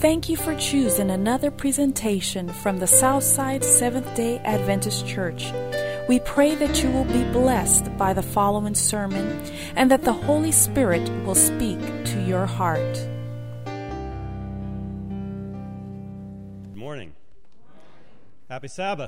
Thank you for choosing another presentation from the Southside Seventh-day Adventist Church. We pray that you will be blessed by the following sermon and that the Holy Spirit will speak to your heart. Good morning. Happy Sabbath.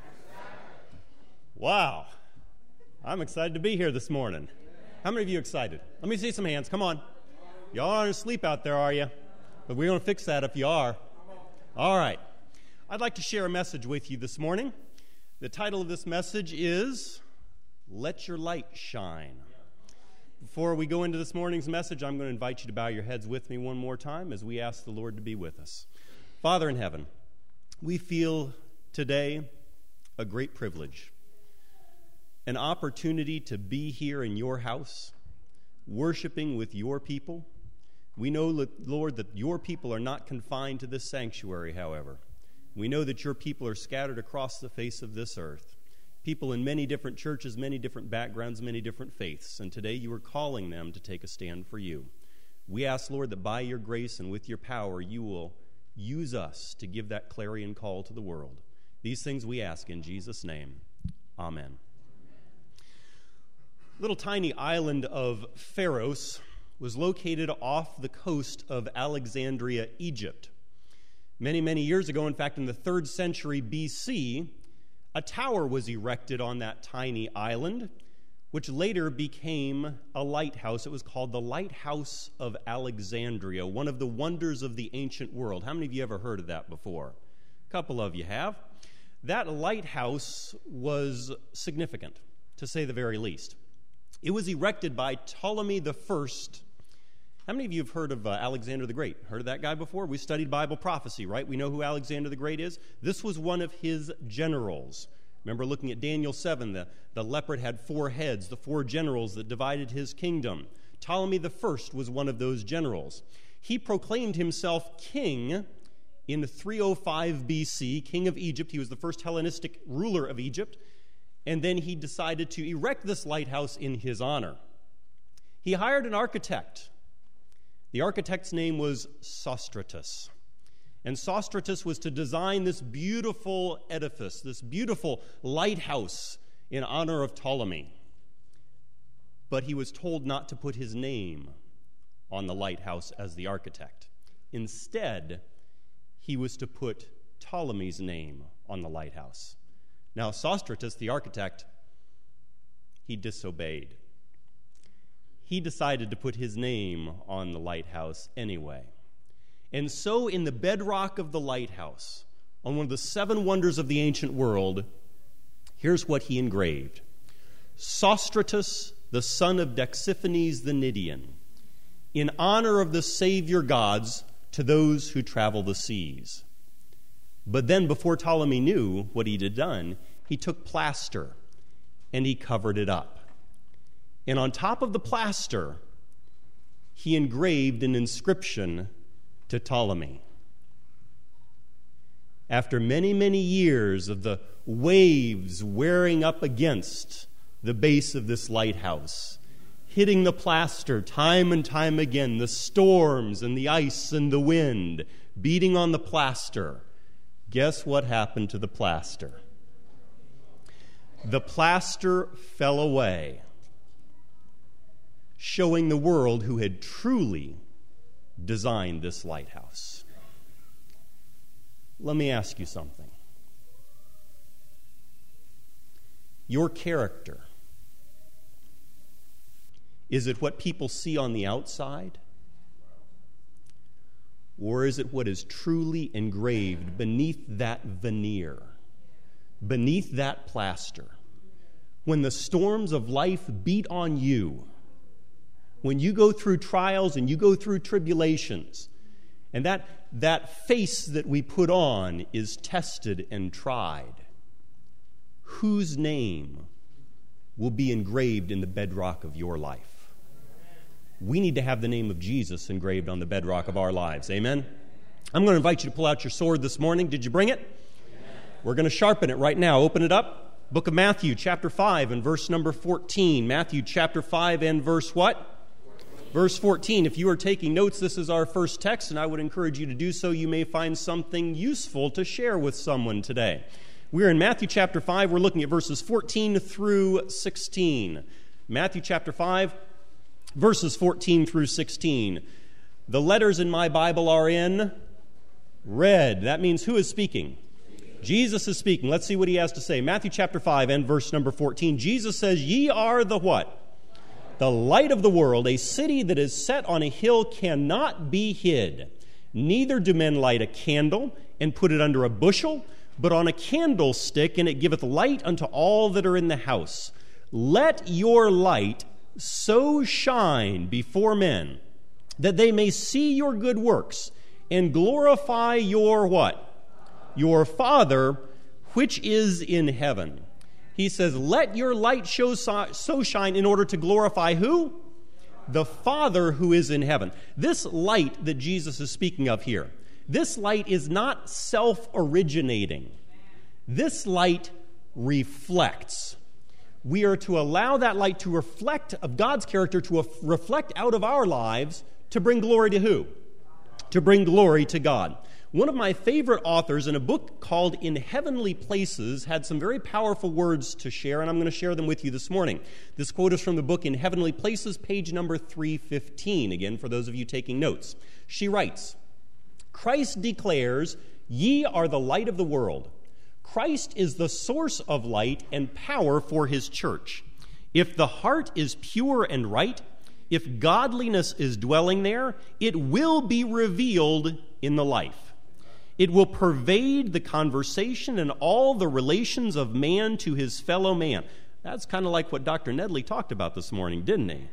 Wow. I'm excited to be here this morning. How many of you excited? Let me see some hands. Come on. Y'all aren't asleep out there, are you? But we're going to fix that if you are. All right. I'd like to share a message with you this morning. The title of this message is, Let Your Light Shine. Before we go into this morning's message, I'm going to invite you to bow your heads with me one more time as we ask the Lord to be with us. Father in heaven, we feel today a great privilege, an opportunity to be here in your house, worshiping with your people. We know, Lord, that your people are not confined to this sanctuary, however. We know that your people are scattered across the face of this earth, people in many different churches, many different backgrounds, many different faiths, and today you are calling them to take a stand for you. We ask, Lord, that by your grace and with your power, you will use us to give that clarion call to the world. These things we ask in Jesus' name. Amen. Little tiny island of Pharos was located off the coast of Alexandria, Egypt. Many, many years ago, in fact, in the 3rd century BC, a tower was erected on that tiny island, which later became a lighthouse. It was called the Lighthouse of Alexandria, one of the wonders of the ancient world. How many of you ever heard of that before? A couple of you have. That lighthouse was significant, to say the very least. It was erected by Ptolemy I. How many of you have heard of Alexander the Great? Heard of that guy before? We studied Bible prophecy, right? We know who Alexander the Great is. This was one of his generals. Remember looking at Daniel 7, the leopard had 4 heads, the 4 generals that divided his kingdom. Ptolemy I was one of those generals. He proclaimed himself king in 305 BC, king of Egypt. He was the first Hellenistic ruler of Egypt. And then he decided to erect this lighthouse in his honor. He hired an architect. The architect's name was Sostratus. And Sostratus was to design this beautiful edifice, this beautiful lighthouse in honor of Ptolemy. But he was told not to put his name on the lighthouse as the architect. Instead, he was to put Ptolemy's name on the lighthouse. Now, Sostratus, the architect, he disobeyed. He decided to put his name on the lighthouse anyway. And so in the bedrock of the lighthouse, on one of the 7 wonders of the ancient world, here's what he engraved. Sostratus, the son of Dexiphanes the Nidian, in honor of the Savior gods to those who travel the seas. But then before Ptolemy knew what he had done, he took plaster and he covered it up. And on top of the plaster, he engraved an inscription to Ptolemy. After many, many years of the waves wearing up against the base of this lighthouse, hitting the plaster time and time again, the storms and the ice and the wind beating on the plaster, guess what happened to the plaster? The plaster fell away, showing the world who had truly designed this lighthouse. Let me ask you something. Your character, is it what people see on the outside? Or is it what is truly engraved beneath that veneer, beneath that plaster? When the storms of life beat on you, when you go through trials and you go through tribulations, and that face that we put on is tested and tried, whose name will be engraved in the bedrock of your life? We need to have the name of Jesus engraved on the bedrock of our lives. Amen? I'm going to invite you to pull out your sword this morning. Did you bring it? Amen. We're going to sharpen it right now. Open it up. Book of Matthew, chapter 5, and verse number 14. Matthew, chapter 5, and verse what? Verse 14, if you are taking notes, this is our first text, and I would encourage you to do so. You may find something useful to share with someone today. We're in Matthew chapter 5. We're looking at verses 14 through 16. Matthew chapter 5, verses 14 through 16. The letters in my Bible are in red. That means who is speaking? Jesus is speaking. Let's see what he has to say. Matthew chapter 5 and verse number 14. Jesus says, ye are the what? The light of the world. A city that is set on a hill cannot be hid. Neither do men light a candle and put it under a bushel, but on a candlestick, and it giveth light unto all that are in the house. Let your light so shine before men, that they may see your good works and glorify your what? Your Father which is in heaven. He says, let your light so shine in order to glorify who? The Father who is in heaven. This light that Jesus is speaking of here, this light is not self-originating. This light reflects. We are to allow that light to reflect of God's character, to reflect out of our lives, to bring glory to who? To bring glory to God. One of my favorite authors in a book called In Heavenly Places had some very powerful words to share, and I'm going to share them with you this morning. This quote is from the book In Heavenly Places, page number 315, again, for those of you taking notes. She writes, Christ declares, ye are the light of the world. Christ is the source of light and power for his church. If the heart is pure and right, if godliness is dwelling there, it will be revealed in the life. It will pervade the conversation and all the relations of man to his fellow man. That's kind of like what Dr. Nedley talked about this morning, didn't he?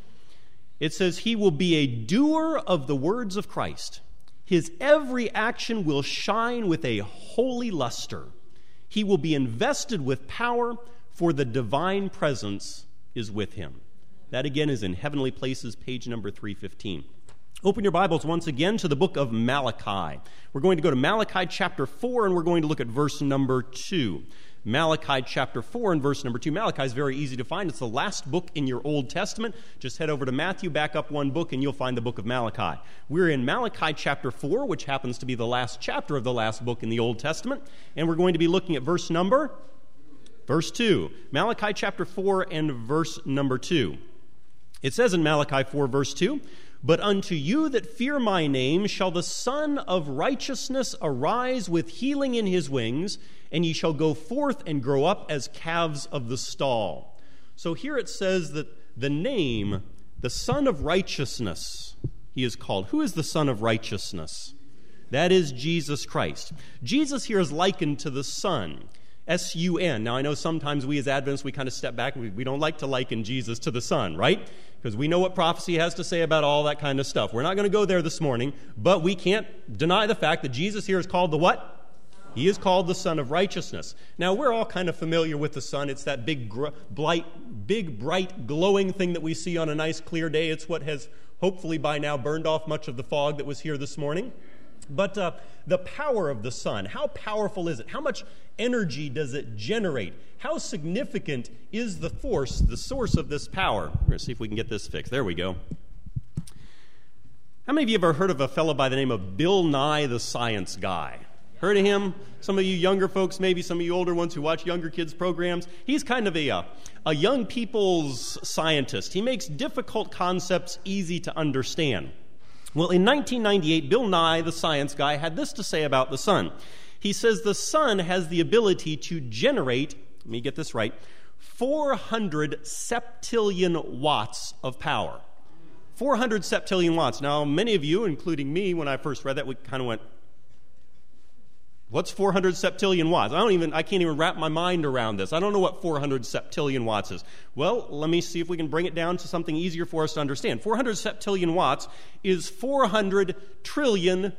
It says he will be a doer of the words of Christ. His every action will shine with a holy luster. He will be invested with power, for the divine presence is with him. That again is in Heavenly Places, page number 315. Open your Bibles once again to the book of Malachi. We're going to go to Malachi chapter 4, and we're going to look at verse number 2. Malachi chapter 4 and verse number 2. Malachi is very easy to find. It's the last book in your Old Testament. Just head over to Matthew, back up one book, and you'll find the book of Malachi. We're in Malachi chapter 4, which happens to be the last chapter of the last book in the Old Testament, and we're going to be looking at verse 2. Malachi chapter 4 and verse number 2. It says in Malachi 4, verse 2, but unto you that fear my name shall the Son of Righteousness arise with healing in his wings, and ye shall go forth and grow up as calves of the stall. So here it says that the name, the Son of Righteousness, he is called. Who is the Son of Righteousness? That is Jesus Christ. Jesus here is likened to the sun. S-U-N. Now, I know sometimes we as Adventists, we kind of step back. We don't like to liken Jesus to the sun, right? Because we know what prophecy has to say about all that kind of stuff. We're not going to go there this morning, but we can't deny the fact that Jesus here is called the what? He is called the Son of Righteousness. Now, we're all kind of familiar with the sun. It's that big, bright, glowing thing that we see on a nice, clear day. It's what has hopefully by now burned off much of the fog that was here this morning. But the power of the sun, how powerful is it? How much energy does it generate? How significant is the force, the source of this power? We're going to see if we can get this fixed. There we go. How many of you ever heard of a fellow by the name of Bill Nye the Science Guy? Heard of him? Some of you younger folks, maybe some of you older ones who watch younger kids' programs. He's kind of a young people's scientist. He makes difficult concepts easy to understand. Well, in 1998, Bill Nye, the science guy, had this to say about the sun. He says the sun has the ability to generate, let me get this right, 400 septillion watts of power. 400 septillion watts. Now, many of you, including me, when I first read that, we kind of went, what's 400 septillion watts? I can't even wrap my mind around this. I don't know what 400 septillion watts is. Well, let me see if we can bring it down to something easier for us to understand. 400 septillion watts is 400 trillion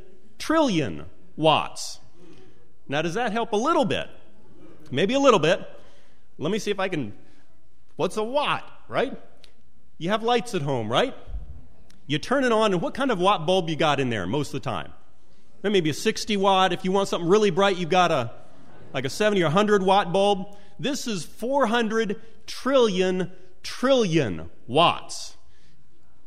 watts. Now, does that help a little bit? Maybe a little bit. Let me see if I can. What's a watt, right? You have lights at home, right? You turn it on, and what kind of watt bulb you got in there most of the time? Maybe a 60 watt. If you want something really bright, you've got a 70 or 100 watt bulb. This is 400 trillion watts.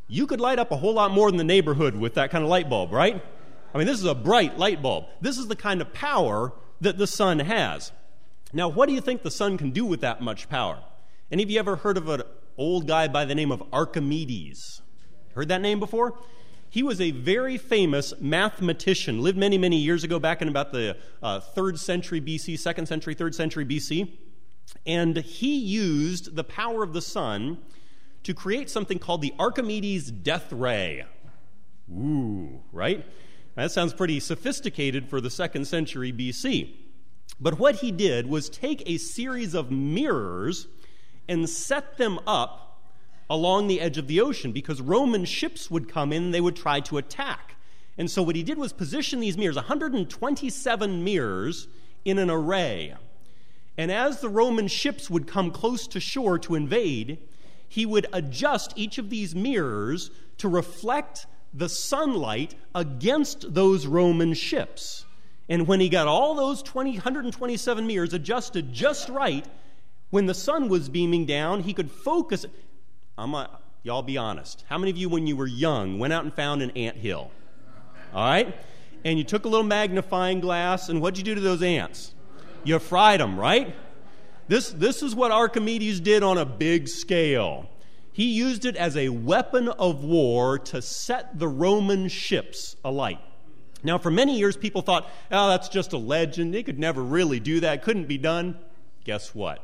You could light up a whole lot more than the neighborhood with that kind of light bulb, right? I mean, this is a bright light bulb. This is the kind of power that the sun has. Now, what do you think the sun can do with that much power? Any of you ever heard of an old guy by the name of Archimedes? Heard that name before? He was a very famous mathematician, lived many, many years ago, back in about the 3rd century BC, 2nd century, 3rd century BC. And he used the power of the sun to create something called the Archimedes death ray. Ooh, right? That sounds pretty sophisticated for the 2nd century BC. But what he did was take a series of mirrors and set them up along the edge of the ocean, because Roman ships would come in and they would try to attack. And so what he did was position these mirrors, 127 mirrors, in an array. And as the Roman ships would come close to shore to invade, he would adjust each of these mirrors to reflect the sunlight against those Roman ships. And when he got all those 127 mirrors adjusted just right, when the sun was beaming down, he could focus. Y'all be honest. How many of you, when you were young, went out and found an anthill? All right? And you took a little magnifying glass, and what'd you do to those ants? You fried them, right? This is what Archimedes did on a big scale. He used it as a weapon of war to set the Roman ships alight. Now, for many years, people thought, oh, that's just a legend. They could never really do that. Couldn't be done. Guess what?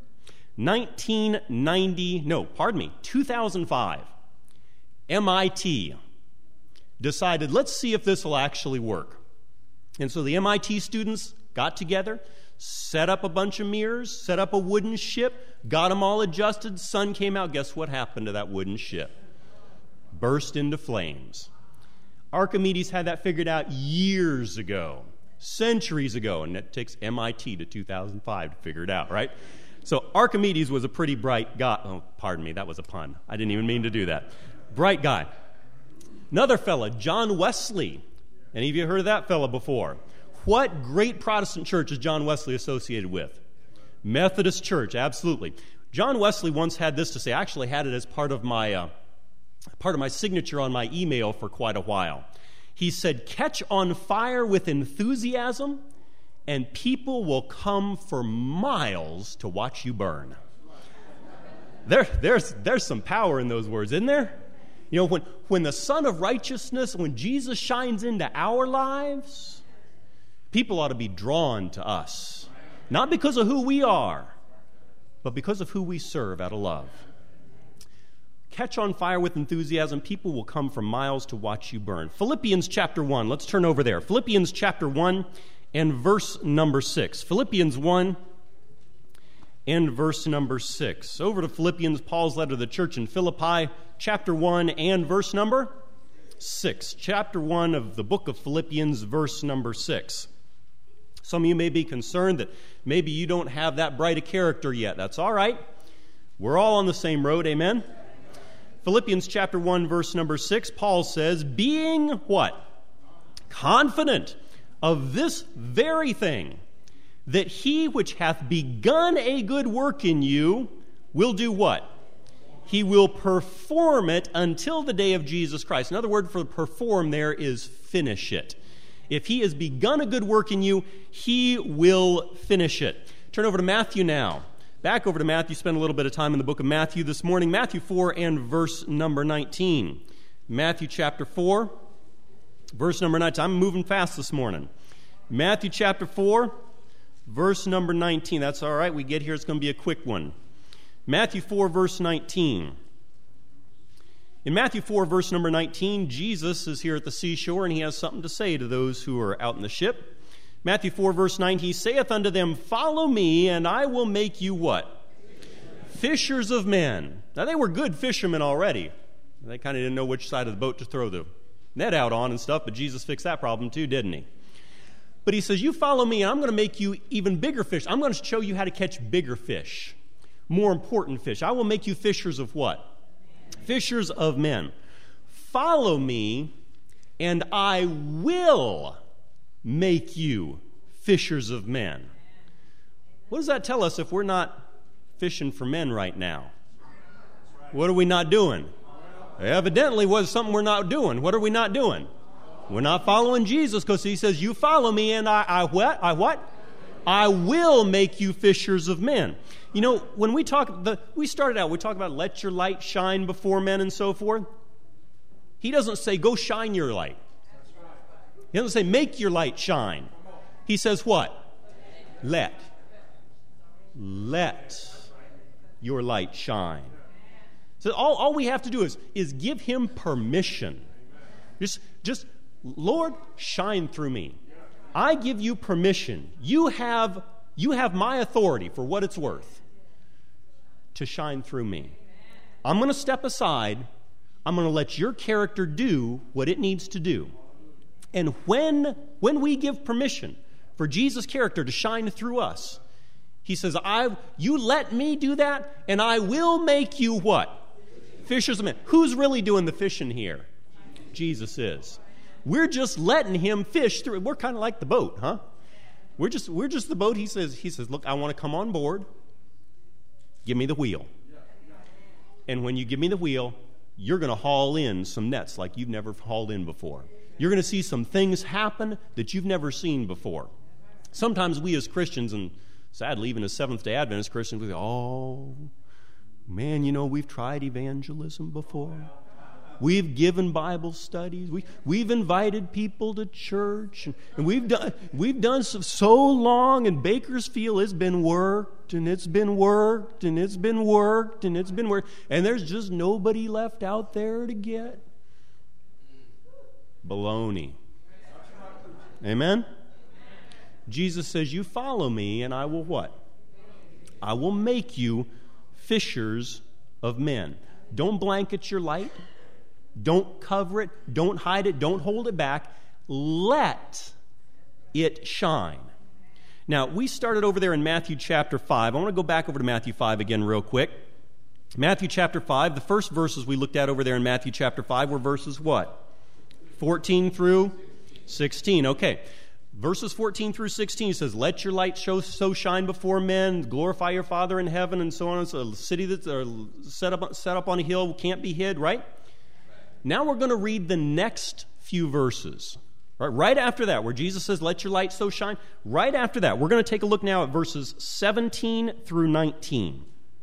2005, MIT decided, let's see if this will actually work. And so the MIT students got together, set up a bunch of mirrors, set up a wooden ship, got them all adjusted, sun came out. Guess what happened to that wooden ship? Burst into flames. Archimedes had that figured out years ago, centuries ago, and it takes MIT to 2005 to figure it out, right? So Archimedes was a pretty bright guy. Oh, pardon me, that was a pun. I didn't even mean to do that. Bright guy. Another fella, John Wesley. Any of you heard of that fella before? What great Protestant church is John Wesley associated with? Methodist Church, absolutely. John Wesley once had this to say. I actually had it as part of my signature on my email for quite a while. He said, "Catch on fire with enthusiasm, and people will come for miles to watch you burn." There's some power in those words, isn't there? You know, when the Son of Righteousness, when Jesus shines into our lives, people ought to be drawn to us. Not because of who we are, but because of who we serve out of love. Catch on fire with enthusiasm, people will come for miles to watch you burn. Philippians chapter 1, let's turn over there. Philippians chapter 1 and verse number 6. Philippians 1 and verse number 6. Over to Philippians, Paul's letter to the church in Philippi, chapter 1 and verse number 6. Chapter 1 of the book of Philippians, verse number 6. Some of you may be concerned that maybe you don't have that bright a character yet. That's all right. We're all on the same road, amen? Philippians chapter 1, verse number 6, Paul says, being what? Confident of this very thing, that he which hath begun a good work in you will do what? He will perform it until the day of Jesus Christ. Another word for perform there is finish it. If he has begun a good work in you, he will finish it. Turn over to Matthew now. Back over to Matthew. Spend a little bit of time in the book of Matthew this morning. Matthew 4 and verse number 19. Matthew chapter 4, verse number 19. I'm moving fast this morning. Matthew chapter 4, verse number 19. That's all right. We get here. It's going to be a quick one. Matthew 4, verse 19. In Matthew 4, verse number 19, Jesus is here at the seashore, and he has something to say to those who are out in the ship. Matthew 4, verse 9, he saith unto them, follow me, and I will make you what? Fishers of men. Now, they were good fishermen already. They kind of didn't know which side of the boat to throw the net out on and stuff, but Jesus fixed that problem too, didn't he? But he says, you follow me, and I'm going to make you even bigger fish. I'm going to show you how to catch bigger fish, more important fish. I will make you fishers of what? Fishers of men. Follow me, and I will make you fishers of men. What does that tell us if we're not fishing for men right now? What are we not doing? Evidently was something we're not doing. What are we not doing? We're not following Jesus, because he says, you follow me and I what? I will make you fishers of men. You know, when we talk about let your light shine before men and so forth. He doesn't say go shine your light. He doesn't say make your light shine. He says what? Let your light shine. So all we have to do is give him permission. Just Lord, shine through me. I give you permission. You have my authority, for what it's worth, to shine through me. I'm going to step aside. I'm going to let your character do what it needs to do. And when we give permission for Jesus' character to shine through us, he says, you let me do that, and I will make you what? Fishers of men. Who's really doing the fishing here? Jesus is. We're just letting him fish through. We're kind of like the boat, huh? We're just the boat. He says, look, I want to come on board. Give me the wheel. And when you give me the wheel, you're going to haul in some nets like you've never hauled in before. You're going to see some things happen that you've never seen before. Sometimes we as Christians, and sadly even as Seventh-day Adventist Christians, we go, oh, man, we've tried evangelism before. We've given Bible studies. We've invited people to church, and we've done so long. And Bakersfield has been worked, and it's been worked, and it's been worked, and it's been worked, and there's just nobody left out there to get. Baloney. Amen. Jesus says, "You follow me, and I will what? I will make you fishers of men." Don't blanket your light. Don't cover it. Don't hide it. Don't hold it back. Let it shine. Now, we started over there in Matthew chapter 5. I want to go back over to Matthew 5 again real quick. Matthew chapter 5, the first verses we looked at over there in Matthew chapter 5 were verses what? 14 through 16. Okay. Verses 14 through 16 says, "Let your light so shine before men, glorify your Father in heaven," and so on. It's a city that's set up on a hill, can't be hid, right? Now we're going to read the next few verses. Right after that, where Jesus says, "Let your light so shine," right after that, we're going to take a look now at verses 17 through 19.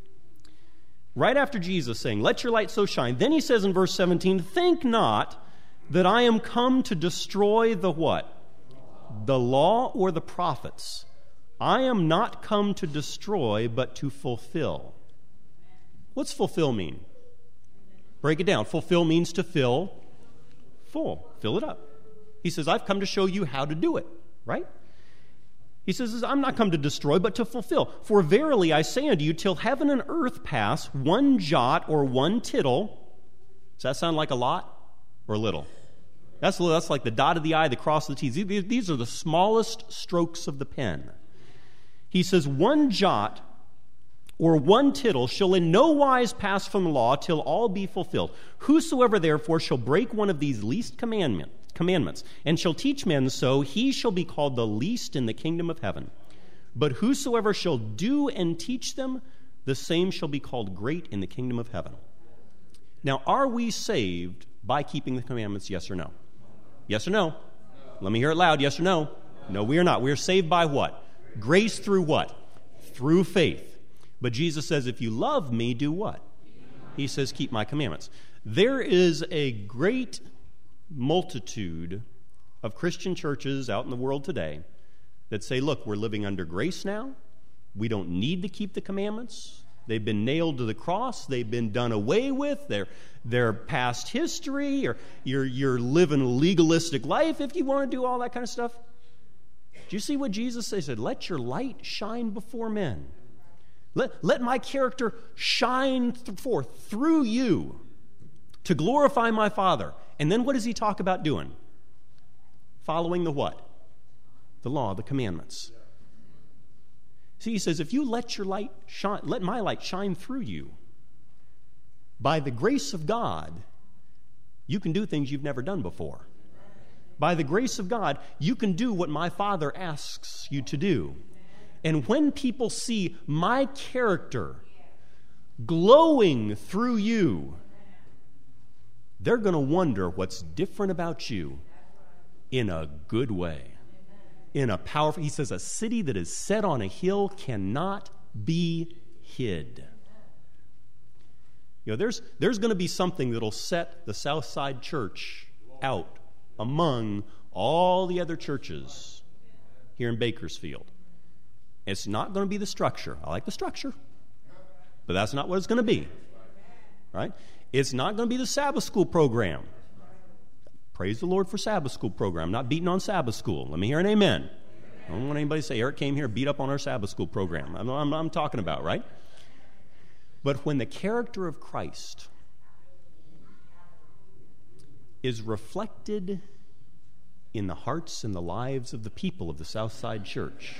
Right after Jesus saying, "Let your light so shine," then he says in verse 17, "Think not that I am come to destroy the" what? "The law or the prophets. I am not come to destroy, but to fulfill." What's fulfill mean? Break it down. Fulfill means to fill full. Fill it up. He says, I've come to show you how to do it, right? He says, I'm not come to destroy, but to fulfill. "For verily I say unto you, till heaven and earth pass, one jot or one tittle." Does that sound like a lot or little? That's like the dot of the I, the cross of the T's. These are the smallest strokes of the pen. He says, "One jot or one tittle shall in no wise pass from the law till all be fulfilled. Whosoever therefore shall break one of these least commandments, and shall teach men so, he shall be called the least in the kingdom of heaven. But whosoever shall do and teach them, the same shall be called great in the kingdom of heaven." Now, are we saved by keeping the commandments, yes or no? Yes or no? Let me hear it loud, yes or no? No, we are not. We are saved by what? Grace through what? Through faith. But Jesus says, if you love me, do what? He says, keep my commandments. There is a great multitude of Christian churches out in the world today that say, look, we're living under grace now. We don't need to keep the commandments. They've been nailed to the cross. They've been done away with. They're past history. Or you're living a legalistic life if you want to do all that kind of stuff. Do you see what Jesus said? He said, let your light shine before men. Let my character shine forth through you to glorify my Father. And then what does he talk about doing? Following the what? The law, the commandments. See, he says, if you let your light shine, let my light shine through you, by the grace of God, you can do things you've never done before. By the grace of God, you can do what my Father asks you to do. And when people see my character glowing through you, they're going to wonder what's different about you in a good way. In a powerful, he says, a city that is set on a hill cannot be hid. You know, there's going to be something that'll set the Southside Church out among all the other churches here in Bakersfield. It's not going to be the structure. I like the structure, but that's not what it's going to be, right? It's not going to be the Sabbath school program. Praise the Lord for Sabbath school program. I'm not beating on Sabbath school. Let me hear an amen. I don't want anybody to say, Eric came here, beat up on our Sabbath school program. I'm talking about, right? But when the character of Christ is reflected in the hearts and the lives of the people of the Southside Church,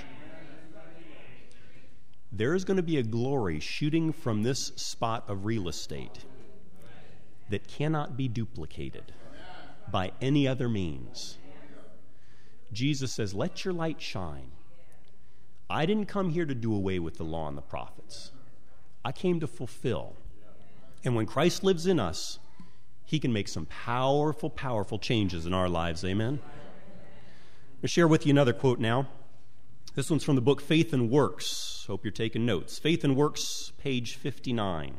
there is going to be a glory shooting from this spot of real estate that cannot be duplicated by any other means. Jesus says, let your light shine. I didn't come here to do away with the law and the prophets. I came to fulfill. And when Christ lives in us, he can make some powerful, powerful changes in our lives. Amen? I'll share with you another quote now. This one's from the book Faith and Works. Hope you're taking notes. Faith and Works, page 59.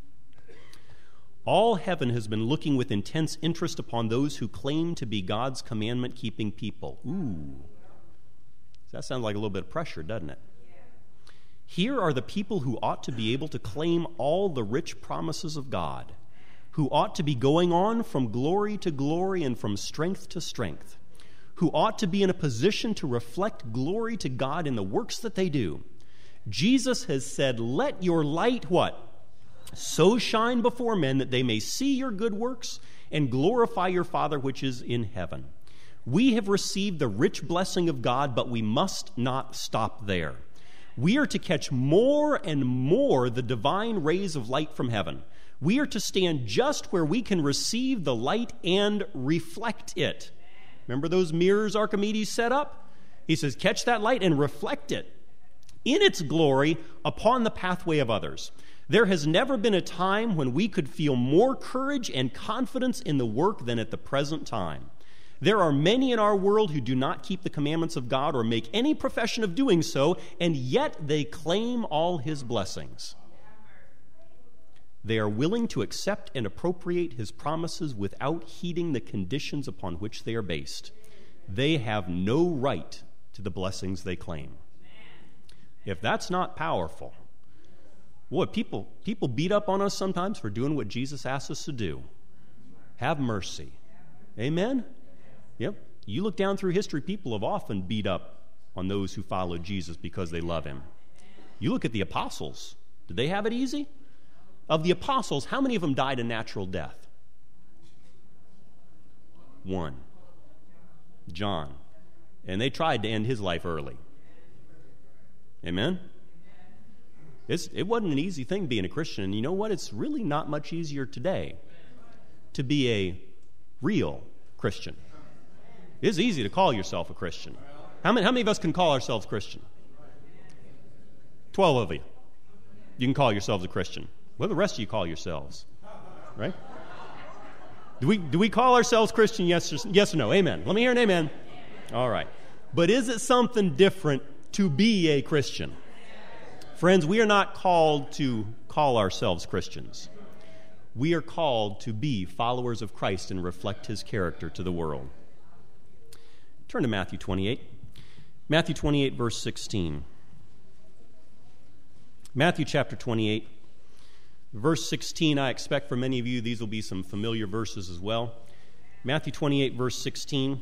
All heaven has been looking with intense interest upon those who claim to be God's commandment-keeping people. Ooh. That sounds like a little bit of pressure, doesn't it? Here are the people who ought to be able to claim all the rich promises of God, who ought to be going on from glory to glory and from strength to strength, who ought to be in a position to reflect glory to God in the works that they do. Jesus has said, let your light, what? So shine before men that they may see your good works and glorify your Father which is in heaven. We have received the rich blessing of God, but we must not stop there. We are to catch more and more the divine rays of light from heaven. We are to stand just where we can receive the light and reflect it. Remember those mirrors Archimedes set up? He says, catch that light and reflect it in its glory upon the pathway of others. There has never been a time when we could feel more courage and confidence in the work than at the present time. There are many in our world who do not keep the commandments of God or make any profession of doing so, and yet they claim all his blessings. They are willing to accept and appropriate his promises without heeding the conditions upon which they are based. They have no right to the blessings they claim. If that's not powerful, boy, people beat up on us sometimes for doing what Jesus asks us to do. Have mercy. Amen? Yep. You look down through history, people have often beat up on those who follow Jesus because they love him. You look at the apostles. Did they have it easy? Of the apostles, how many of them died a natural death? One. John. And they tried to end his life early. Amen? It wasn't an easy thing being a Christian. And you know what? It's really not much easier today to be a real Christian. It's easy to call yourself a Christian. How many of us can call ourselves Christian? 12 of you. You can call yourselves a Christian. What do the rest of you call yourselves? Right? Do we call ourselves Christian? Yes or no? Amen. Let me hear an amen. All right. But is it something different to be a Christian? Friends, we are not called to call ourselves Christians. We are called to be followers of Christ and reflect his character to the world. Turn to Matthew 28. Matthew 28, verse 16. Matthew chapter 28, verse 16. I expect for many of you these will be some familiar verses as well. Matthew 28, verse 16.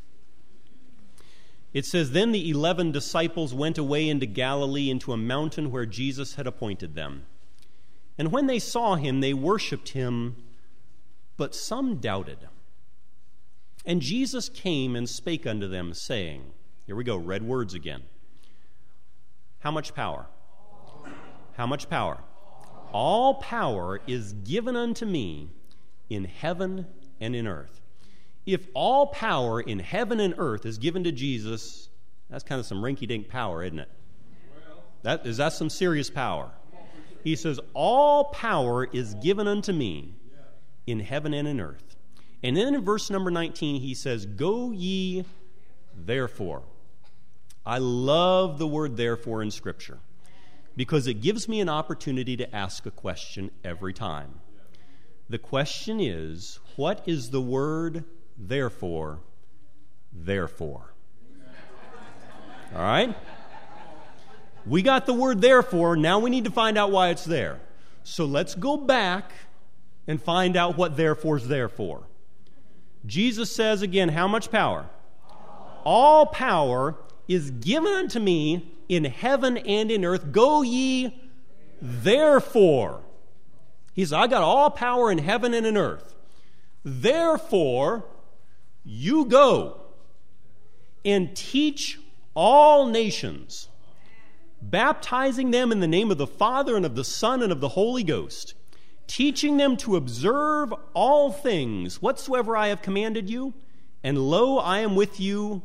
It says, Then the 11 disciples went away into Galilee, into a mountain where Jesus had appointed them. And when they saw him, they worshipped him, but some doubted. And Jesus came and spake unto them, saying, here we go, red words again. How much power? How much power? All power is given unto me in heaven and in earth. If all power in heaven and earth is given to Jesus, that's kind of some rinky-dink power, isn't it? Is that some serious power? He says, all power is given unto me in heaven and in earth. And then in verse number 19, he says, go ye therefore. I love the word therefore in Scripture because it gives me an opportunity to ask a question every time. The question is, what is the word therefore for? All right? We got the word therefore. Now we need to find out why it's there. So let's go back and find out what therefore is there for. Jesus says again, how much power? All power is given unto me in heaven and in earth. Go ye therefore. He says, I got all power in heaven and in earth. Therefore, you go and teach all nations, baptizing them in the name of the Father and of the Son and of the Holy Ghost, teaching them to observe all things whatsoever I have commanded you, and lo, I am with you.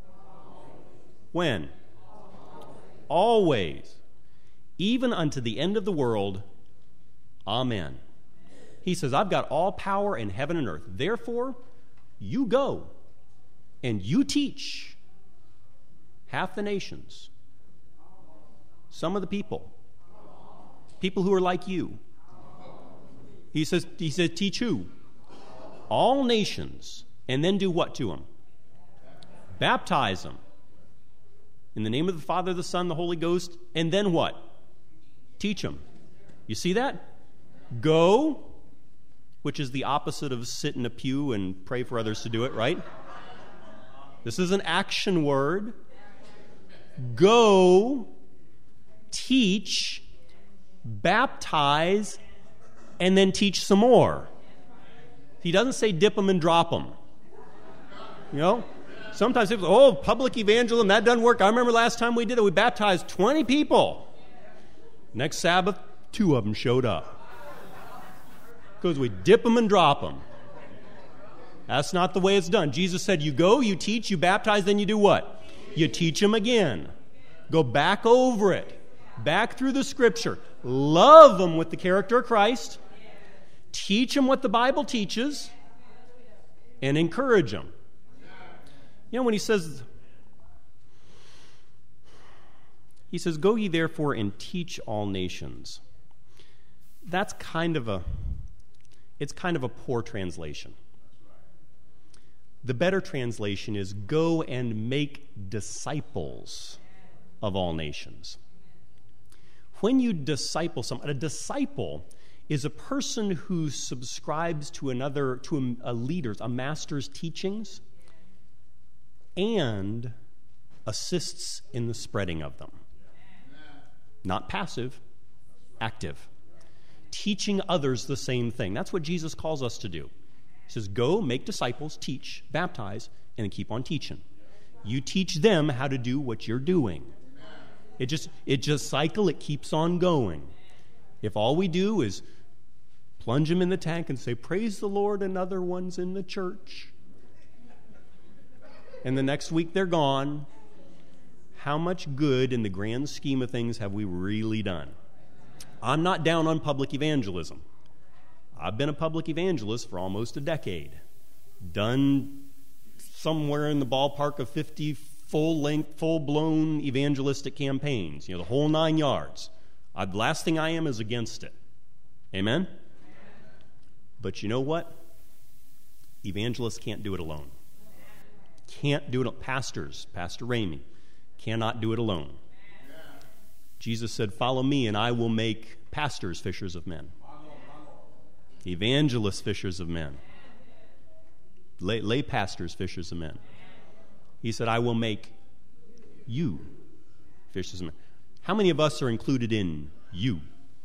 When? Always. Even unto the end of the world. Amen. He says, I've got all power in heaven and earth. Therefore, you go and you teach half the nations, some of the people who are like you. He says, teach who? All nations. And then do what to them? Baptize them. In the name of the Father, the Son, the Holy Ghost. And then what? Teach them. You see that? Go, which is the opposite of sit in a pew and pray for others to do it, right? This is an action word. Go, teach, baptize, and then teach some more. He doesn't say dip them and drop them. You know? Sometimes people say, public evangelism, that doesn't work. I remember last time we did it, we baptized 20 people. Next Sabbath, 2 of them showed up. Because we dip them and drop them. That's not the way it's done. Jesus said, you go, you teach, you baptize, then you do what? You teach them again. Go back over it. Back through the Scripture. Love them with the character of Christ. Teach them what the Bible teaches. And encourage them. You know, when he says, go ye therefore and teach all nations. That's kind of a poor translation. The better translation is go and make disciples of all nations. When you disciple someone, a disciple is a person who subscribes to a leader's, a master's teachings and assists in the spreading of them. Not passive, active. Teaching others the same thing. That's what Jesus calls us to do. He says, go, make disciples, teach, baptize, and then keep on teaching. You teach them how to do what you're doing. It just cycle, it keeps on going. If all we do is plunge them in the tank and say, praise the Lord, another one's in the church, and the next week they're gone, how much good in the grand scheme of things have we really done? I'm not down on public evangelism. I've been a public evangelist for almost a decade. Done somewhere in the ballpark of 50 full-length, full-blown evangelistic campaigns. The whole 9 yards. The last thing I am is against it. Amen? But you know what? Evangelists can't do it alone. Can't do it. Pastors, Pastor Ramey, cannot do it alone. Jesus said, follow me and I will make pastors fishers of men. Evangelists fishers of men. Lay pastors fishers of men. He said, I will make you fishers of men. How many of us are included in you?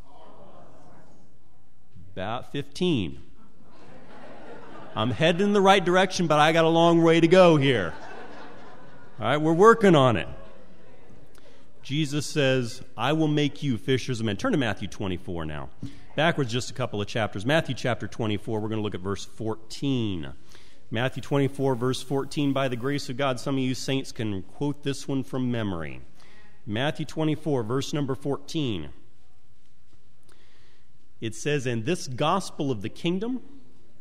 About 15. I'm headed in the right direction, but I got a long way to go here. All right, we're working on it. Jesus says, I will make you fishers of men. Turn to Matthew 24 now. Backwards just a couple of chapters. Matthew chapter 24, we're going to look at verse 14. Matthew 24, verse 14. By the grace of God, some of you saints can quote this one from memory. Matthew 24, verse number 14. It says, and this gospel of the kingdom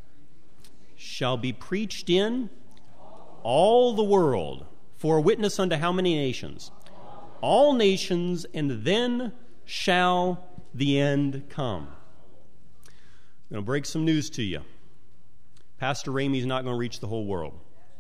shall be preached in all the world for a witness unto how many nations? All nations, and then shall the end come. I'm going to break some news to you. Pastor Ramey's not going to reach the whole world.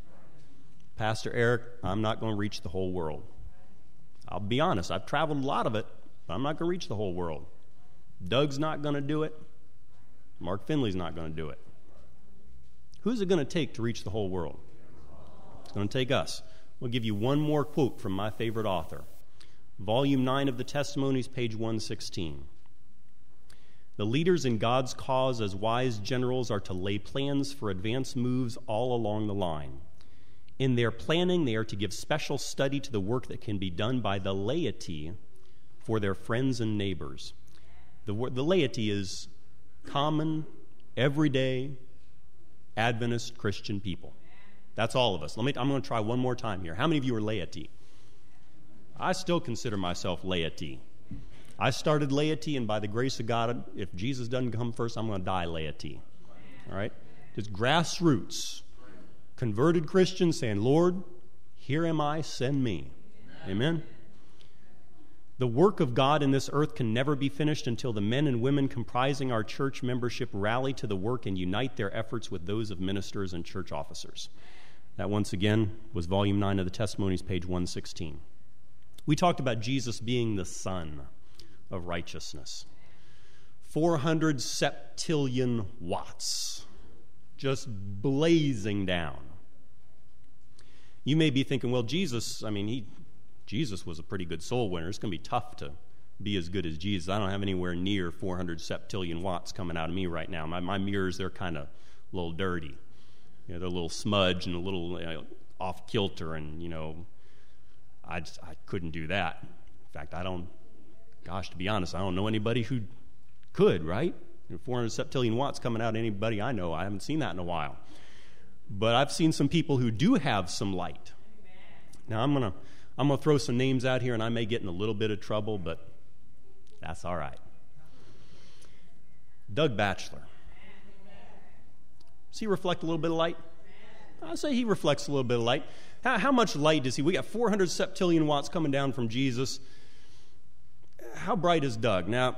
Pastor Eric, I'm not going to reach the whole world. I'll be honest, I've traveled a lot of it, but I'm not going to reach the whole world. Doug's not going to do it. Mark Finley's not going to do it. Who's it going to take to reach the whole world? It's going to take us. We'll give you one more quote from my favorite author. Volume 9 of the Testimonies, page 116. The leaders in God's cause as wise generals are to lay plans for advance moves all along the line. In their planning, they are to give special study to the work that can be done by the laity for their friends and neighbors. The laity is common, everyday, Adventist Christian people. That's all of us. I'm going to try one more time here. How many of you are laity? I still consider myself laity. I started laity, and by the grace of God, if Jesus doesn't come first, I'm going to die laity. All right? Just grassroots. Converted Christians saying, Lord, here am I, send me. Amen? The work of God in this earth can never be finished until the men and women comprising our church membership rally to the work and unite their efforts with those of ministers and church officers. That, once again, was Volume 9 of the Testimonies, page 116. We talked about Jesus being the Son of righteousness. 400 septillion watts, just blazing down. You may be thinking, well, Jesus was a pretty good soul winner. It's going to be tough to be as good as Jesus. I don't have anywhere near 400 septillion watts coming out of me right now. My mirrors, they're kind of a little dirty. They're a little smudge and a little off kilter, and, I couldn't do that. In fact, to be honest, I don't know anybody who could, right? 400 septillion watts coming out of anybody I know. I haven't seen that in a while. But I've seen some people who do have some light. Now, I'm gonna throw some names out here, and I may get in a little bit of trouble, but that's all right. Doug Batchelor. Does he reflect a little bit of light? I'll say he reflects a little bit of light. How much light does he? We got 400 septillion watts coming down from Jesus. How bright is Doug? Now,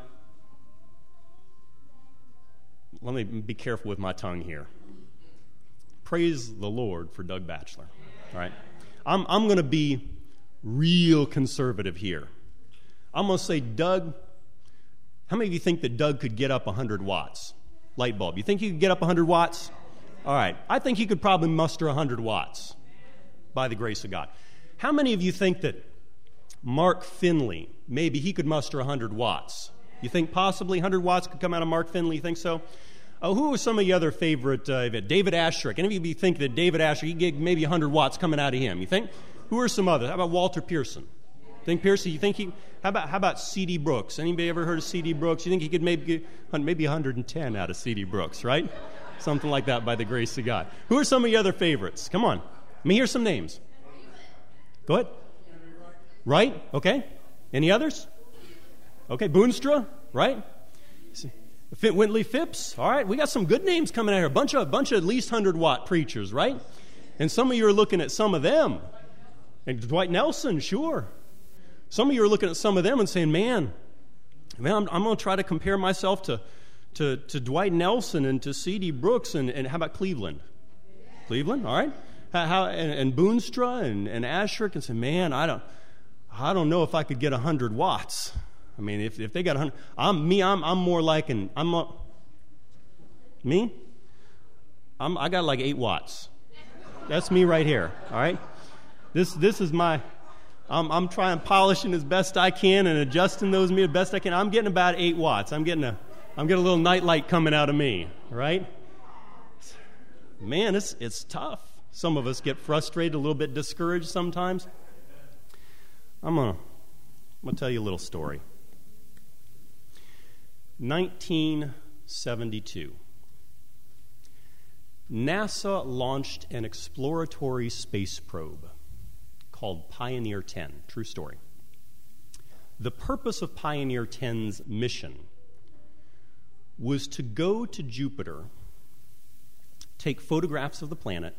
let me be careful with my tongue here. Praise the Lord for Doug Batchelor. All right? I'm going to be real conservative here. I'm going to say, Doug, how many of you think that Doug could get up 100 watts? Light bulb. You think he could get up 100 watts? All right. I think he could probably muster 100 watts by the grace of God. How many of you think that Mark Finley, maybe he could muster 100 watts? You think possibly 100 watts could come out of Mark Finley? You think so? Who are some of the other favorite? David Asherick. Any of you think that David Asherick, he get maybe 100 watts coming out of him? You think? Who are some others? How about Walter Pearson? Think Pearson? You think he? How about C.D. Brooks? Anybody ever heard of C.D. Brooks? You think he could maybe 110 out of C.D. Brooks, right? Something like that by the grace of God. Who are some of the other favorites? Come on. Let me hear some names. Go ahead. Right? Okay. Any others? Okay. Boonstra? Right? Wintley Phipps? All right. We got some good names coming out here. A bunch of at least 100-watt preachers, right? And some of you are looking at some of them. And Dwight Nelson, sure. Some of you are looking at some of them and saying, man, I'm going to try to compare myself to Dwight Nelson and to C.D. Brooks, and how about Cleveland? Cleveland, all right. And Boonstra and Asherick, and say, man, I don't know if I could get 100 watts. I mean, if they got 100, I'm more like me. I got like 8 watts. That's me right here. All right. This is my. I'm trying polishing as best I can and adjusting those me as best I can. I'm getting about 8 watts. I'm getting a little night light coming out of me. Right. Man, it's tough. Some of us get frustrated, a little bit discouraged sometimes. I'm gonna tell you a little story. 1972. NASA launched an exploratory space probe called Pioneer 10. True story. The purpose of Pioneer 10's mission was to go to Jupiter take photographs of the planet,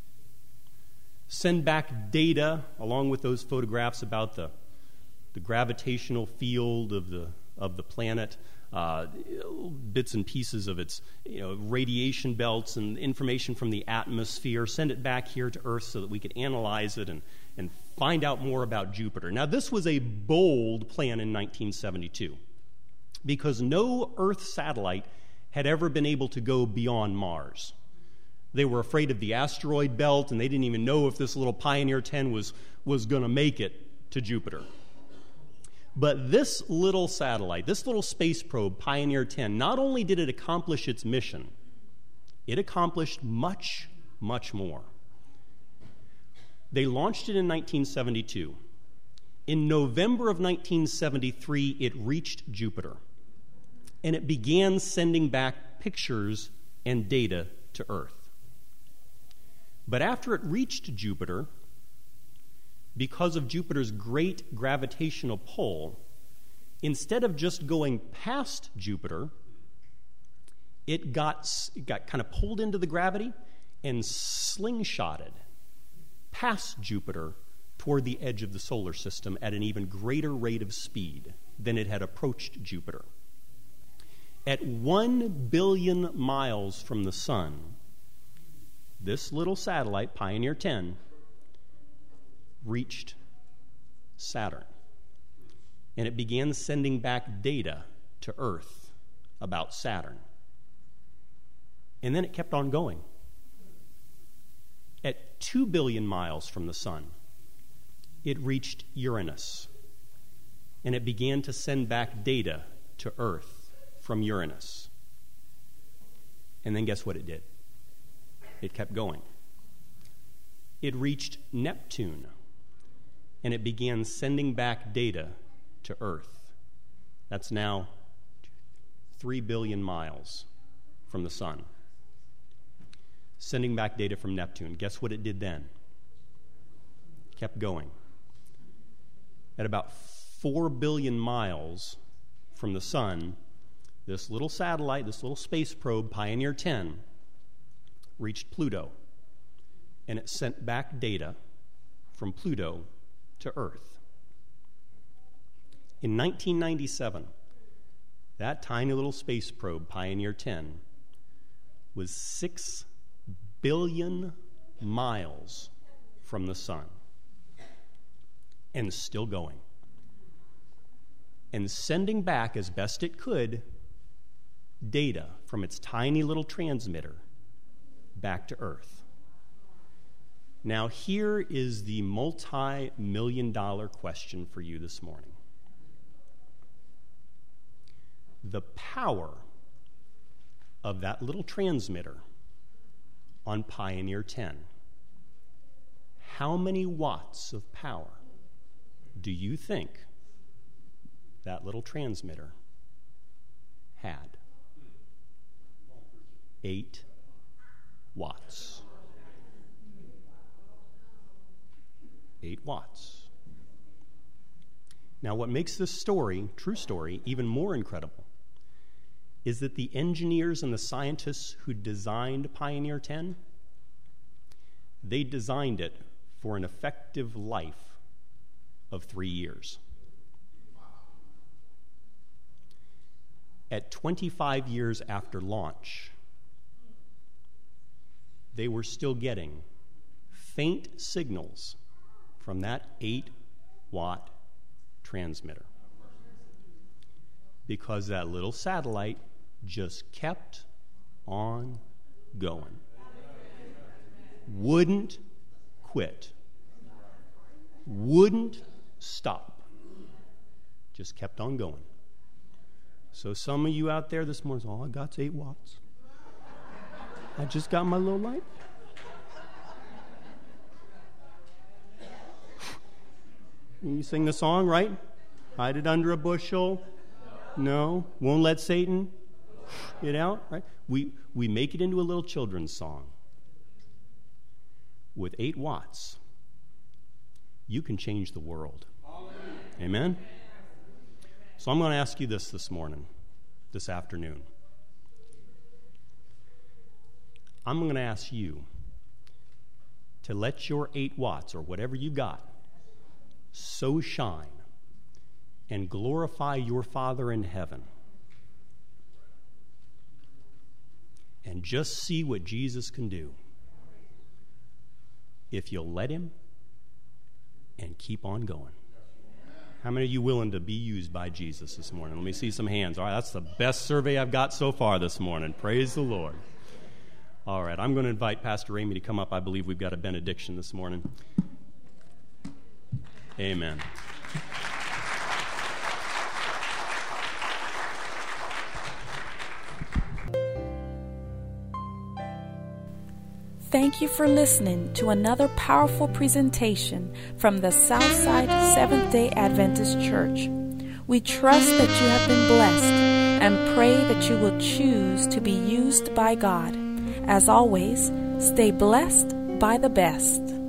send back data along with those photographs about the gravitational field of the planet, bits and pieces of its radiation belts and information from the atmosphere, send it back here to Earth so that we could analyze it and find out more about Jupiter. Now, this was a bold plan in 1972 because no Earth satellite had ever been able to go beyond Mars. They were afraid of the asteroid belt, and they didn't even know if this little Pioneer 10 was going to make it to Jupiter. But this little satellite, this little space probe, Pioneer 10, not only did it accomplish its mission, it accomplished much, much more. They launched it in 1972. In November of 1973, it reached Jupiter, and it began sending back pictures and data to Earth. But after it reached Jupiter, because of Jupiter's great gravitational pull, instead of just going past Jupiter, it got kind of pulled into the gravity and slingshotted past Jupiter toward the edge of the solar system at an even greater rate of speed than it had approached Jupiter. At 1 billion miles from the sun, this little satellite, Pioneer 10, reached Saturn. And it began sending back data to Earth about Saturn. And then it kept on going. At 2 billion miles from the sun, it reached Uranus. And it began to send back data to Earth from Uranus. And then guess what it did? It kept going. It reached Neptune, and it began sending back data to Earth. That's now 3 billion miles from the sun. Sending back data from Neptune. Guess what it did then? Kept going. At about 4 billion miles from the sun, this little satellite, this little space probe, Pioneer 10, reached Pluto, and it sent back data from Pluto to Earth. In 1997, that tiny little space probe, Pioneer 10, was 6 billion miles from the sun and still going and sending back as best it could data from its tiny little transmitter back to Earth. Now, here is the multi-million-dollar question for you this morning. The power of that little transmitter on Pioneer 10. How many watts of power do you think that little transmitter had? 8 watts. 8 watts. Now, what makes this story, true story, even more incredible is that the engineers and the scientists who designed Pioneer 10, they designed it for an effective life of 3 years. At 25 years after launch, they were still getting faint signals from that 8-watt transmitter because that little satellite just kept on going. Wouldn't quit. Wouldn't stop. Just kept on going. So some of you out there this morning, all I got's 8 watts. I just got my little light. You sing the song, right? Hide it under a bushel. No. Won't let Satan get out, right? We make it into a little children's song. With 8 watts, you can change the world. Amen? So I'm going to ask you this morning, this afternoon. I'm going to ask you to let your 8 watts, or whatever you got, so shine and glorify your Father in heaven. And just see what Jesus can do if you'll let him and keep on going. How many of you willing to be used by Jesus this morning? Let me see some hands. All right, that's the best survey I've got so far this morning. Praise the Lord. All right, I'm going to invite Pastor Amy to come up. I believe we've got a benediction this morning. Amen. Thank you for listening to another powerful presentation from the Southside Seventh-day Adventist Church. We trust that you have been blessed and pray that you will choose to be used by God. As always, stay blessed by the best.